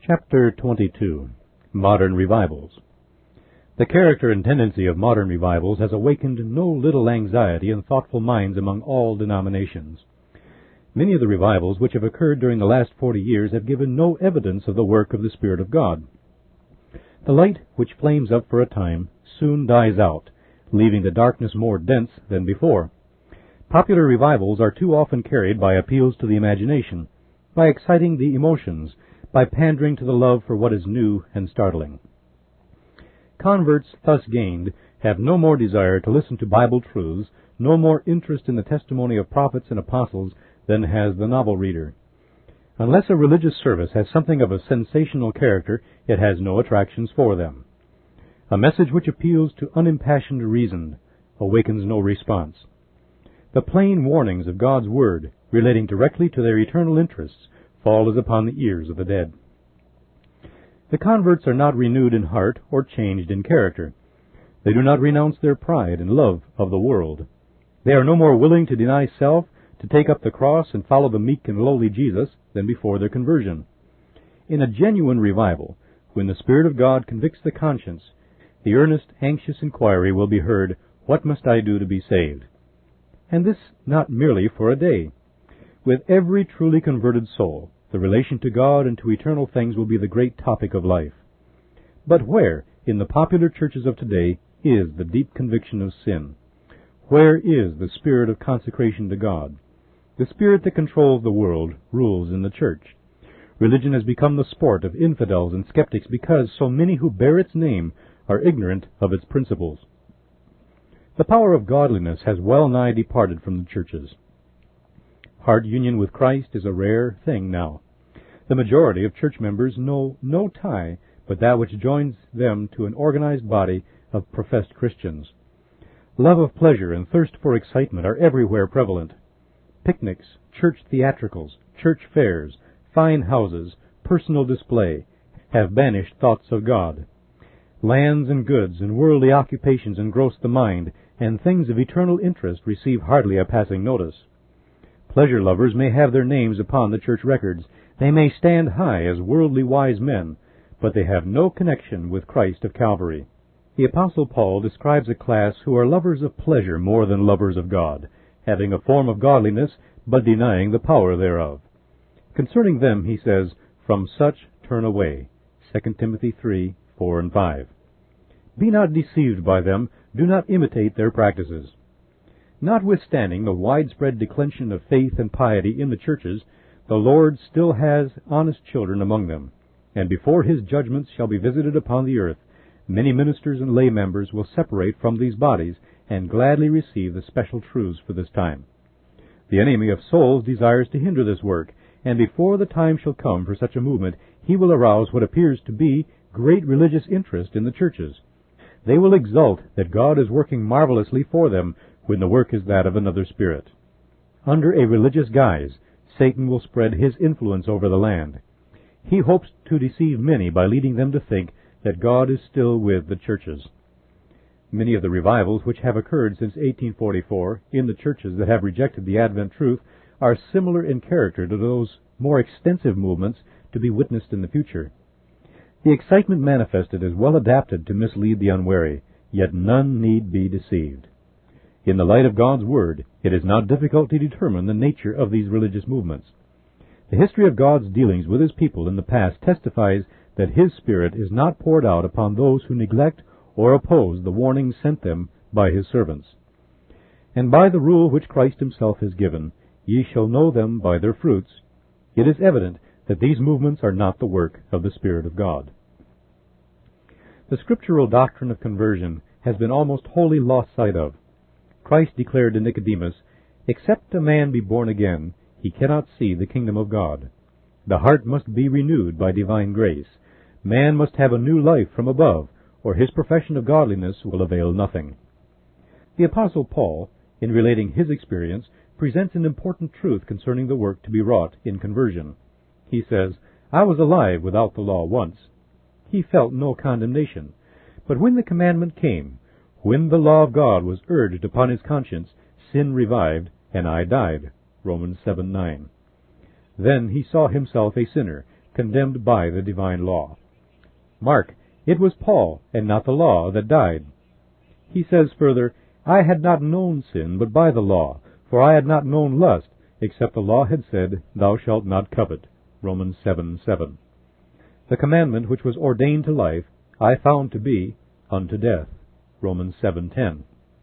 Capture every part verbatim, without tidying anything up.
Chapter twenty-two. Modern Revivals. The character and tendency of modern revivals has awakened no little anxiety in thoughtful minds among all denominations. Many of the revivals which have occurred during the last forty years have given no evidence of the work of the Spirit of God. The light which flames up for a time soon dies out, leaving the darkness more dense than before. Popular revivals are too often carried by appeals to the imagination, by exciting the emotions, by pandering to the love for what is new and startling. Converts thus gained have no more desire to listen to Bible truths, no more interest in the testimony of prophets and apostles than has the novel reader. Unless a religious service has something of a sensational character, it has no attractions for them. A message which appeals to unimpassioned reason awakens no response. The plain warnings of God's Word, relating directly to their eternal interests, fall as upon the ears of the dead. The converts are not renewed in heart or changed in character. They do not renounce their pride and love of the world. They are no more willing to deny self, to take up the cross and follow the meek and lowly Jesus than before their conversion. In a genuine revival, when the Spirit of God convicts the conscience, the earnest, anxious inquiry will be heard, "What must I do to be saved?" And this not merely for a day. With every truly converted soul, the relation to God and to eternal things will be the great topic of life. But where, in the popular churches of today, is the deep conviction of sin? Where is the spirit of consecration to God? The spirit that controls the world rules in the church. Religion has become the sport of infidels and skeptics because so many who bear its name are ignorant of its principles. The power of godliness has well nigh departed from the churches. Heart union with Christ is a rare thing now. The majority of church members know no tie but that which joins them to an organized body of professed Christians. Love of pleasure and thirst for excitement are everywhere prevalent. Picnics, church theatricals, church fairs, fine houses, personal display have banished thoughts of God. Lands and goods and worldly occupations engross the mind, and things of eternal interest receive hardly a passing notice. Pleasure lovers may have their names upon the church records. They may stand high as worldly wise men, but they have no connection with Christ of Calvary. The Apostle Paul describes a class who are lovers of pleasure more than lovers of God, having a form of godliness, but denying the power thereof. Concerning them he says, "From such turn away." Second Timothy three, four and five. Be not deceived by them, do not imitate their practices. Notwithstanding the widespread declension of faith and piety in the churches, the Lord still has honest children among them, and before his judgments shall be visited upon the earth, many ministers and lay members will separate from these bodies and gladly receive the special truths for this time. The enemy of souls desires to hinder this work, and before the time shall come for such a movement, he will arouse what appears to be great religious interest in the churches. They will exult that God is working marvelously for them when the work is that of another spirit. Under a religious guise, Satan will spread his influence over the land. He hopes to deceive many by leading them to think that God is still with the churches. Many of the revivals which have occurred since eighteen forty-four in the churches that have rejected the Advent truth are similar in character to those more extensive movements to be witnessed in the future. The excitement manifested is well adapted to mislead the unwary, yet none need be deceived. In the light of God's Word, it is not difficult to determine the nature of these religious movements. The history of God's dealings with his people in the past testifies that his Spirit is not poured out upon those who neglect or oppose the warnings sent them by his servants. And by the rule which Christ himself has given, ye shall know them by their fruits, it is evident that these movements are not the work of the Spirit of God. The scriptural doctrine of conversion has been almost wholly lost sight of. Christ declared to Nicodemus, "Except a man be born again, he cannot see the kingdom of God." The heart must be renewed by divine grace. Man must have a new life from above, or his profession of godliness will avail nothing. The Apostle Paul, in relating his experience, presents an important truth concerning the work to be wrought in conversion. He says, "I was alive without the law once." He felt no condemnation. But when the commandment came, when the law of God was urged upon his conscience, sin revived, and I died. Romans seven nine. Then he saw himself a sinner, condemned by the divine law. Mark, it was Paul, and not the law, that died. He says further, I had not known sin but by the law, for I had not known lust, except the law had said, Thou shalt not covet. Romans seven seven. The commandment which was ordained to life, I found to be unto death. Romans seven ten.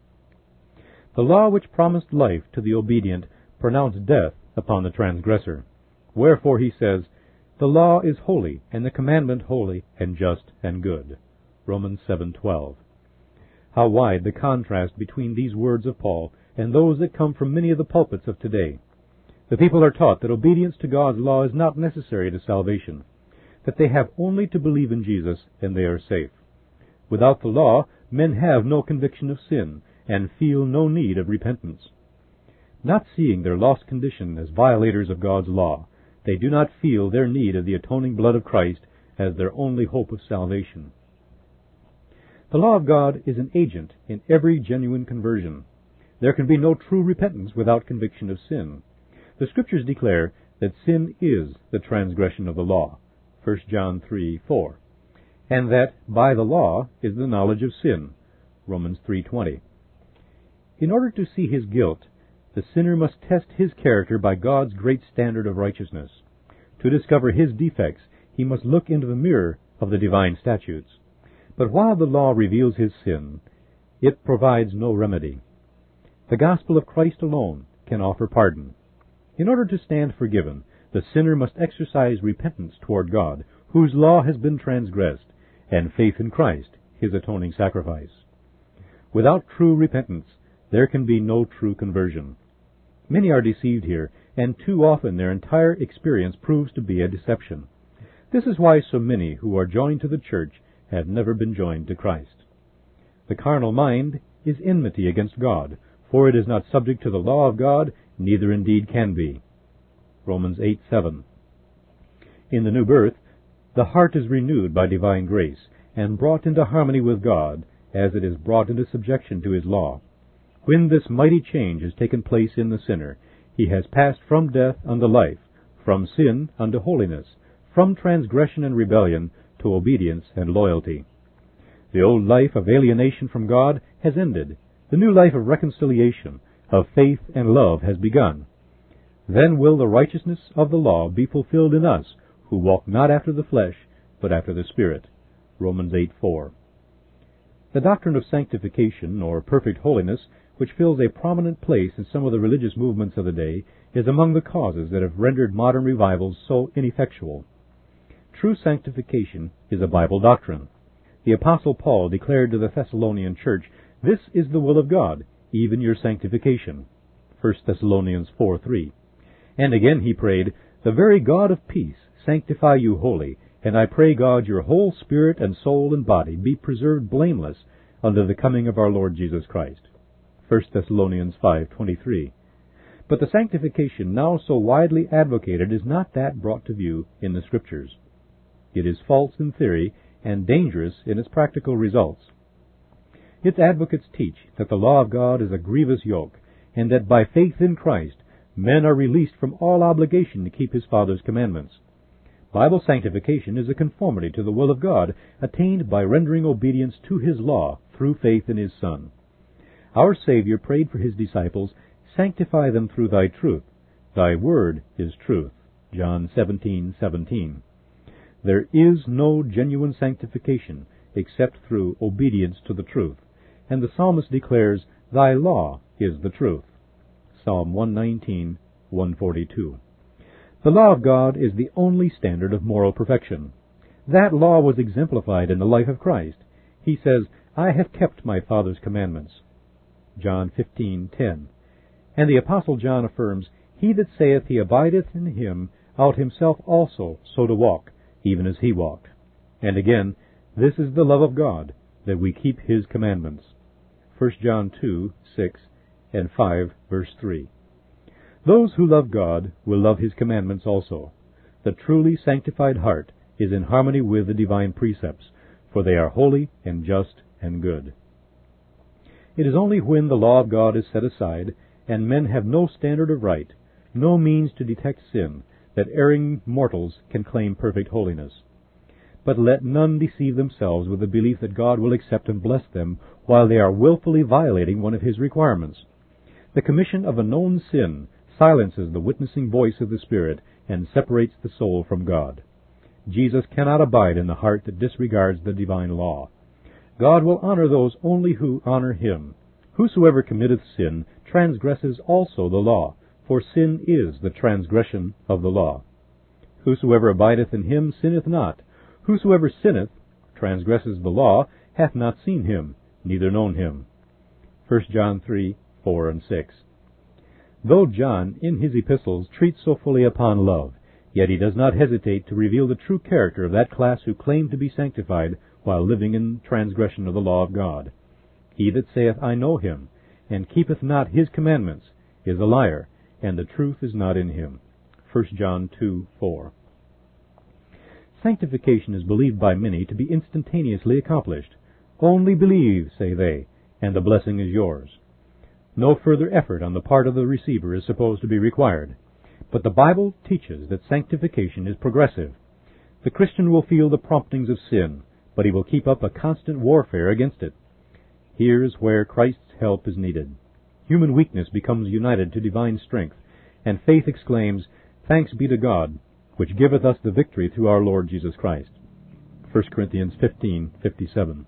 The law which promised life to the obedient pronounced death upon the transgressor. Wherefore he says, The law is holy, and the commandment holy, and just, and good. Romans seven twelve. How wide the contrast between these words of Paul and those that come from many of the pulpits of today. The people are taught that obedience to God's law is not necessary to salvation, that they have only to believe in Jesus and they are safe. Without the law, men have no conviction of sin and feel no need of repentance. Not seeing their lost condition as violators of God's law, they do not feel their need of the atoning blood of Christ as their only hope of salvation. The law of God is an agent in every genuine conversion. There can be no true repentance without conviction of sin. The Scriptures declare that sin is the transgression of the law, First John three four, and that by the law is the knowledge of sin, Romans three twenty. In order to see his guilt, the sinner must test his character by God's great standard of righteousness. To discover his defects, he must look into the mirror of the divine statutes. But while the law reveals his sin, it provides no remedy. The gospel of Christ alone can offer pardon. In order to stand forgiven, the sinner must exercise repentance toward God, whose law has been transgressed, and faith in Christ, his atoning sacrifice. Without true repentance, there can be no true conversion. Many are deceived here, and too often their entire experience proves to be a deception. This is why so many who are joined to the church have never been joined to Christ. The carnal mind is enmity against God, for it is not subject to the law of God, neither indeed can be. Romans eight seven. In the new birth, the heart is renewed by divine grace, and brought into harmony with God, as it is brought into subjection to his law. When this mighty change has taken place in the sinner, he has passed from death unto life, from sin unto holiness, from transgression and rebellion to obedience and loyalty. The old life of alienation from God has ended. The new life of reconciliation, of faith and love has begun. Then will the righteousness of the law be fulfilled in us, who walk not after the flesh, but after the Spirit. Romans eight four. The doctrine of sanctification, or perfect holiness, which fills a prominent place in some of the religious movements of the day, is among the causes that have rendered modern revivals so ineffectual. True sanctification is a Bible doctrine. The Apostle Paul declared to the Thessalonian church, This is the will of God, even your sanctification. First Thessalonians four three. And again he prayed, The very God of peace sanctify you wholly, and I pray God your whole spirit and soul and body be preserved blameless unto the coming of our Lord Jesus Christ. First Thessalonians five twenty-three. But the sanctification now so widely advocated is not that brought to view in the Scriptures. It is false in theory and dangerous in its practical results. Its advocates teach that the law of God is a grievous yoke, and that by faith in Christ men are released from all obligation to keep his Father's commandments. Bible sanctification is a conformity to the will of God, attained by rendering obedience to his law through faith in his Son. Our Savior prayed for his disciples, Sanctify them through thy truth. Thy word is truth. John seventeen seventeen. There is no genuine sanctification except through obedience to the truth, and the psalmist declares, Thy law is the truth. Psalm one nineteen, one forty-two. The law of God is the only standard of moral perfection. That law was exemplified in the life of Christ. He says, I have kept my Father's commandments. John fifteen ten. And the Apostle John affirms, He that saith he abideth in him ought himself also so to walk, even as he walked. And again, This is the love of God, that we keep his commandments. First John two six and five, verse three. Those who love God will love his commandments also. The truly sanctified heart is in harmony with the divine precepts, for they are holy and just and good. It is only when the law of God is set aside, and men have no standard of right, no means to detect sin, that erring mortals can claim perfect holiness. But let none deceive themselves with the belief that God will accept and bless them while they are willfully violating one of His requirements. The commission of a known sin silences the witnessing voice of the Spirit and separates the soul from God. Jesus cannot abide in the heart that disregards the divine law. God will honor those only who honor Him. Whosoever committeth sin transgresses also the law, for sin is the transgression of the law. Whosoever abideth in Him sinneth not. Whosoever sinneth, transgresses the law, hath not seen Him, neither known Him. First John three, four and six. Though John, in his epistles, treats so fully upon love, yet he does not hesitate to reveal the true character of that class who claim to be sanctified while living in transgression of the law of God. He that saith, I know Him, and keepeth not His commandments, is a liar, and the truth is not in him. First John two, four. Sanctification is believed by many to be instantaneously accomplished. Only believe, say they, and the blessing is yours. No further effort on the part of the receiver is supposed to be required. But the Bible teaches that sanctification is progressive. The Christian will feel the promptings of sin, but he will keep up a constant warfare against it. Here is where Christ's help is needed. Human weakness becomes united to divine strength, and faith exclaims, Thanks be to God, which giveth us the victory through our Lord Jesus Christ. First Corinthians fifteen, fifty-seven.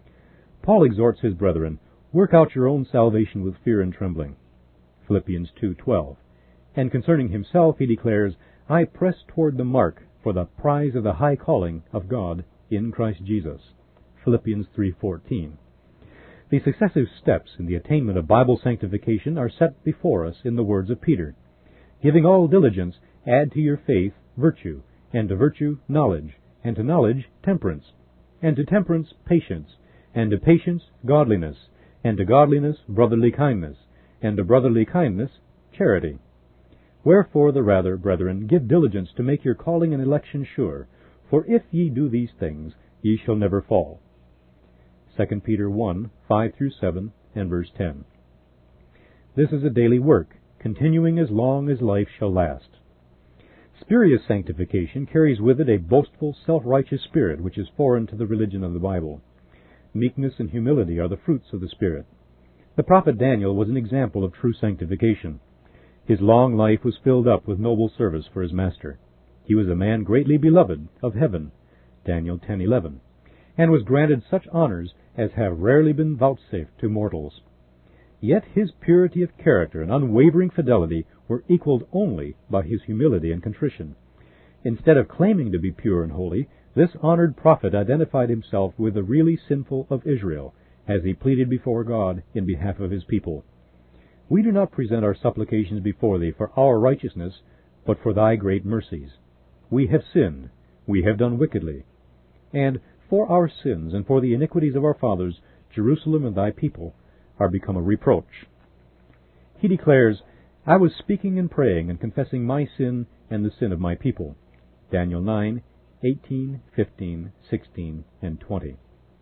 Paul exhorts his brethren, Work out your own salvation with fear and trembling. Philippians two, twelve. And concerning himself he declares, I press toward the mark for the prize of the high calling of God in Christ Jesus. Philippians three, fourteen. The successive steps in the attainment of Bible sanctification are set before us in the words of Peter. Giving all diligence, add to your faith virtue, and to virtue knowledge, and to knowledge temperance, and to temperance patience, and to patience godliness, and to godliness brotherly kindness, and to brotherly kindness charity. Wherefore the rather, brethren, give diligence to make your calling and election sure, for if ye do these things, ye shall never fall. Second Peter one, five through seven, and verse ten. This is a daily work, continuing as long as life shall last. Spurious sanctification carries with it a boastful, self-righteous spirit which is foreign to the religion of the Bible. Meekness and humility are the fruits of the Spirit. The prophet Daniel was an example of true sanctification. His long life was filled up with noble service for his master. He was a man greatly beloved of heaven, Daniel ten, eleven, and was granted such honors as have rarely been vouchsafed to mortals. Yet his purity of character and unwavering fidelity were equaled only by his humility and contrition. Instead of claiming to be pure and holy, this honored prophet identified himself with the really sinful of Israel, as he pleaded before God in behalf of his people. We do not present our supplications before thee for our righteousness, but for thy great mercies. We have sinned, we have done wickedly, and for our sins and for the iniquities of our fathers, Jerusalem and thy people are become a reproach. He declares, I was speaking and praying and confessing my sin and the sin of my people. Daniel nine, eighteen, fifteen, sixteen, and twenty.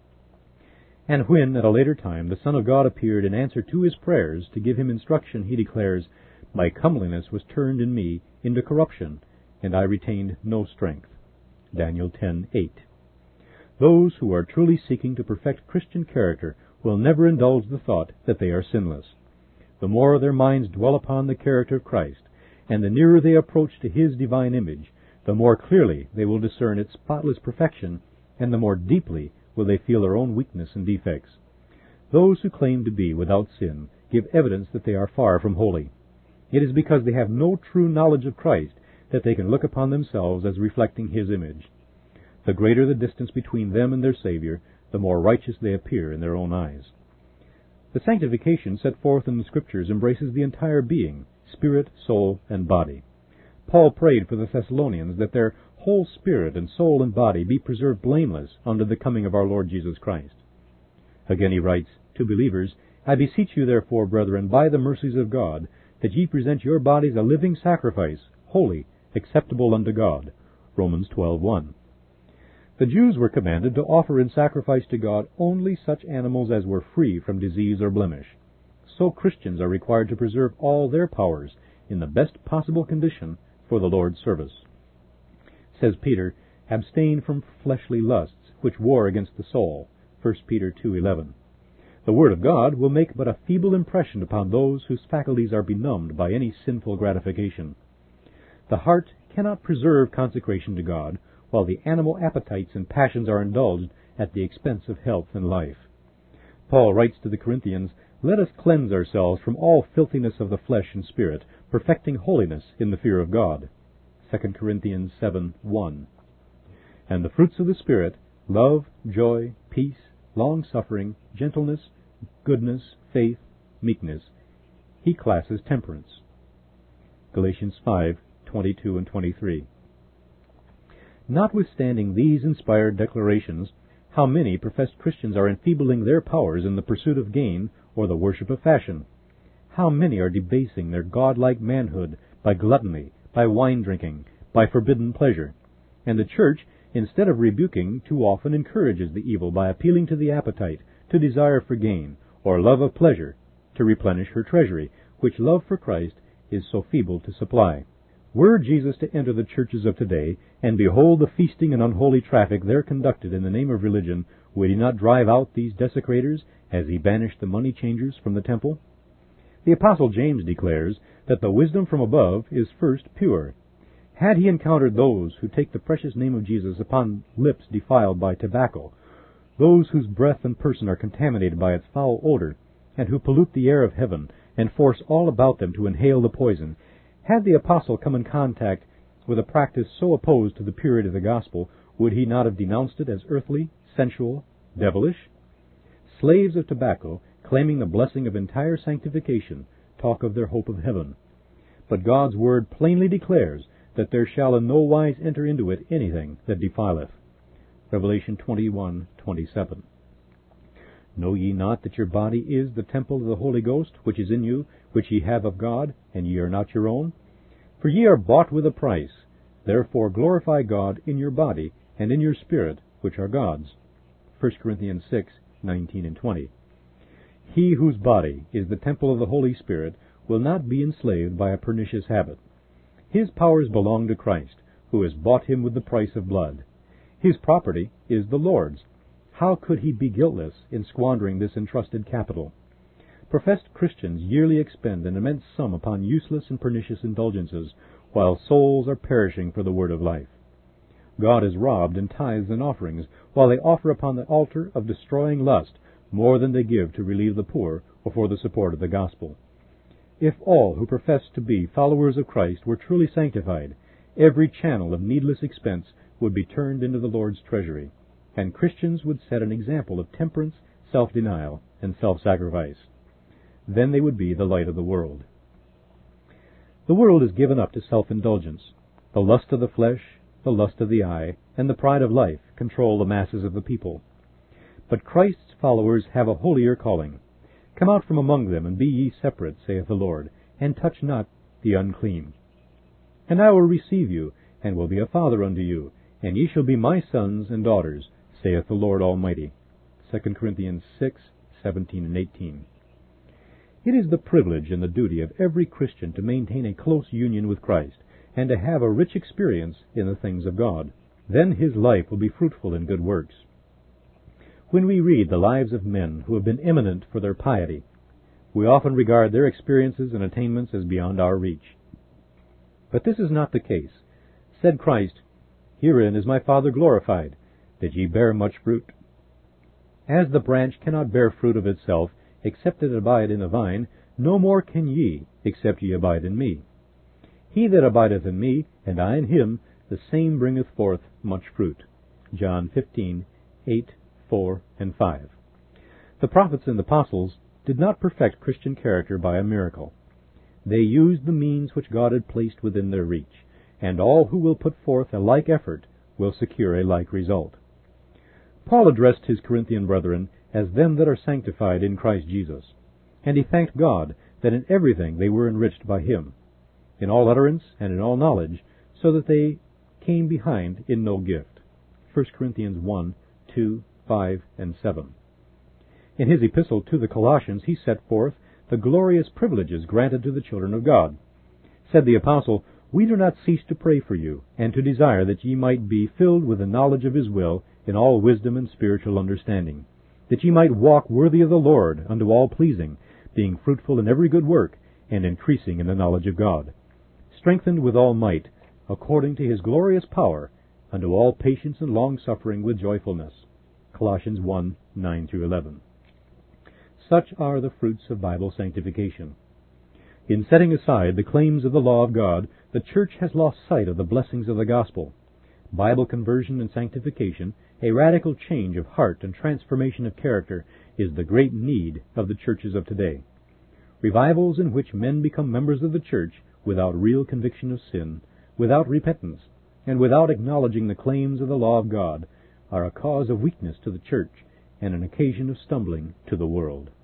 And when, at a later time, the Son of God appeared in answer to his prayers to give him instruction, he declares, My comeliness was turned in me into corruption, and I retained no strength. Daniel ten, eight. Those who are truly seeking to perfect Christian character will never indulge the thought that they are sinless. The more their minds dwell upon the character of Christ, and the nearer they approach to his divine image, the more clearly they will discern its spotless perfection, and the more deeply will they feel their own weakness and defects. Those who claim to be without sin give evidence that they are far from holy. It is because they have no true knowledge of Christ that they can look upon themselves as reflecting his image. The greater the distance between them and their Savior, the more righteous they appear in their own eyes. The sanctification set forth in the Scriptures embraces the entire being, spirit, soul, and body. Paul prayed for the Thessalonians that their whole spirit and soul and body be preserved blameless unto the coming of our Lord Jesus Christ. Again he writes, to believers, I beseech you therefore, brethren, by the mercies of God, that ye present your bodies a living sacrifice, holy, acceptable unto God. Romans twelve, one. The Jews were commanded to offer in sacrifice to God only such animals as were free from disease or blemish. So Christians are required to preserve all their powers in the best possible condition for the Lord's service. Says Peter, "Abstain from fleshly lusts, which war against the soul." First Peter two eleven. The Word of God will make but a feeble impression upon those whose faculties are benumbed by any sinful gratification. The heart cannot preserve consecration to God while the animal appetites and passions are indulged at the expense of health and life. Paul writes to the Corinthians, "Let us cleanse ourselves from all filthiness of the flesh and spirit, perfecting holiness in the fear of God." Second Corinthians seven one. And the fruits of the Spirit, love, joy, peace, long-suffering, gentleness, goodness, faith, meekness, he classes temperance. Galatians five twenty-two and twenty-three. Notwithstanding these inspired declarations, how many professed Christians are enfeebling their powers in the pursuit of gain or the worship of fashion? How many are debasing their godlike manhood by gluttony, by wine-drinking, by forbidden pleasure? And the Church, instead of rebuking, too often encourages the evil by appealing to the appetite, to desire for gain, or love of pleasure, to replenish her treasury, which love for Christ is so feeble to supply. Were Jesus to enter the churches of today, and behold the feasting and unholy traffic there conducted in the name of religion, would he not drive out these desecrators, as he banished the money changers from the temple? The Apostle James declares that the wisdom from above is first pure. Had he encountered those who take the precious name of Jesus upon lips defiled by tobacco, those whose breath and person are contaminated by its foul odor, and who pollute the air of heaven, and force all about them to inhale the poison, had the apostle come in contact with a practice so opposed to the purity of the gospel, would he not have denounced it as earthly, sensual, devilish? Slaves of tobacco, claiming the blessing of entire sanctification, talk of their hope of heaven. But God's word plainly declares that there shall in no wise enter into it anything that defileth. Revelation twenty-one twenty-seven. Know ye not that your body is the temple of the Holy Ghost, which is in you, which ye have of God, and ye are not your own? For ye are bought with a price. Therefore glorify God in your body, and in your spirit, which are God's. First Corinthians six nineteen and twenty. He whose body is the temple of the Holy Spirit will not be enslaved by a pernicious habit. His powers belong to Christ, who has bought him with the price of blood. His property is the Lord's. How could he be guiltless in squandering this entrusted capital? Professed Christians yearly expend an immense sum upon useless and pernicious indulgences, while souls are perishing for the word of life. God is robbed in tithes and offerings, while they offer upon the altar of destroying lust more than they give to relieve the poor or for the support of the gospel. If all who profess to be followers of Christ were truly sanctified, every channel of needless expense would be turned into the Lord's treasury, and Christians would set an example of temperance, self-denial, and self-sacrifice. Then they would be the light of the world. The world is given up to self-indulgence. The lust of the flesh, the lust of the eye, and the pride of life control the masses of the people. But Christ's followers have a holier calling. Come out from among them, and be ye separate, saith the Lord, and touch not the unclean. And I will receive you, and will be a father unto you, and ye shall be my sons and daughters, saith the Lord Almighty. Second Corinthians six seventeen and eighteen. It is the privilege and the duty of every Christian to maintain a close union with Christ, and to have a rich experience in the things of God. Then his life will be fruitful in good works. When we read the lives of men who have been eminent for their piety, we often regard their experiences and attainments as beyond our reach. But this is not the case. Said Christ, "Herein is my Father glorified, that ye bear much fruit." As the branch cannot bear fruit of itself, except it abide in the vine, no more can ye, except ye abide in me. He that abideth in me, and I in him, the same bringeth forth much fruit. John fifteen eight, four, and five. The prophets and apostles did not perfect Christian character by a miracle. They used the means which God had placed within their reach, and all who will put forth a like effort will secure a like result. Paul addressed his Corinthian brethren as them that are sanctified in Christ Jesus, and he thanked God that in everything they were enriched by him, in all utterance and in all knowledge, so that they came behind in no gift. First Corinthians one, two, five, and seven. In his epistle to the Colossians he set forth the glorious privileges granted to the children of God. Said the apostle, we do not cease to pray for you, and to desire that ye might be filled with the knowledge of his will, in all wisdom and spiritual understanding, that ye might walk worthy of the Lord, unto all pleasing, being fruitful in every good work, and increasing in the knowledge of God, strengthened with all might, according to his glorious power, unto all patience and long-suffering with joyfulness. Colossians one, nine through eleven. Such are the fruits of Bible sanctification. In setting aside the claims of the law of God, the church has lost sight of the blessings of the gospel. Bible conversion and sanctification, a radical change of heart and transformation of character, is the great need of the churches of today. Revivals in which men become members of the church without real conviction of sin, without repentance, and without acknowledging the claims of the law of God, are a cause of weakness to the church and an occasion of stumbling to the world.